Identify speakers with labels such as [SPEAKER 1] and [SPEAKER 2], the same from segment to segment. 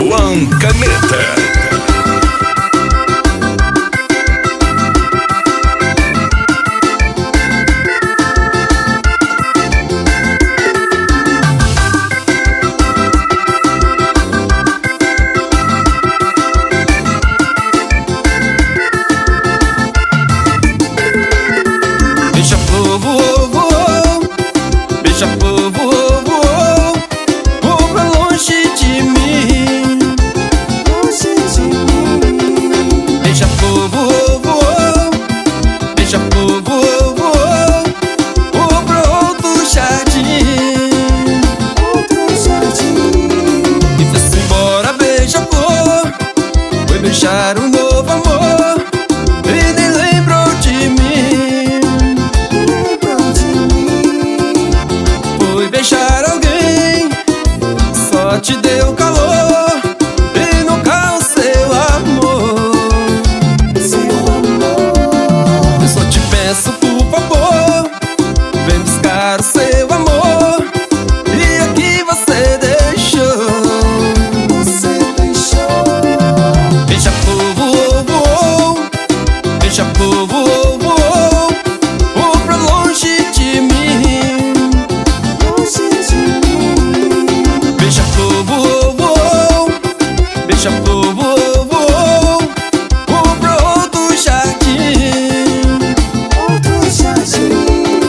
[SPEAKER 1] Juan Caneta.
[SPEAKER 2] Beija-flor voou, voou, beija-flor voou, voou, voou pra longe de mim, longe de mim. Beija-flor voou, voou, beija-flor voou, voou, voou pra outro jardim, outro jardim. E foi-se embora, beija-flor, foi beijar um novo amor e nem lembrou de mim. Beijar alguém só te deu calor e nunca o seu amor. Seu amor. Eu só te peço, por favor, vem buscar o seu amor. E aqui você deixou. Você deixou. Beija-flor voou, voou, beija-flor voou, voou, voou pra longe de mim. Beija-flor voou, voou, beija-flor voou, voou, voou pra outro jardim, outro jardim.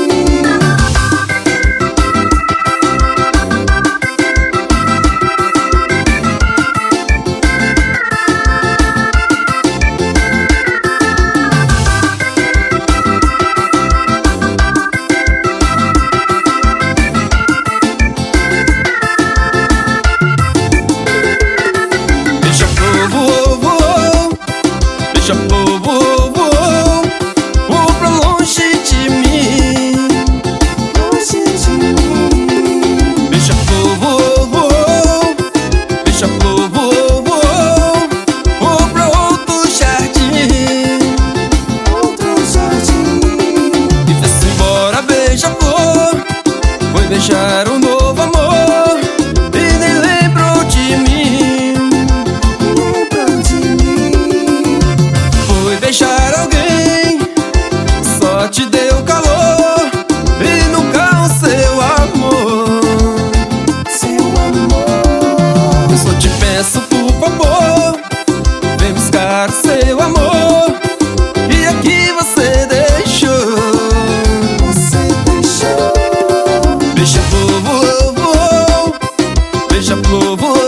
[SPEAKER 2] Voou, voou, beija-flor voou, voou, voou pra longe de mim, longe de mim. Beija-flor voou, voou, beija-flor voou, voou, voou pra outro jardim, outro jardim. E foi-se embora, beija-flor, foi beijar um novo amor e nem lembrou de mim. Beijar alguém só te deu calor e nunca o seu amor. Seu amor. Eu só te peço, por favor, vem buscar seu amor. E aqui você deixou. Você deixou. Beija-flor voou, voou, beija-flor voou.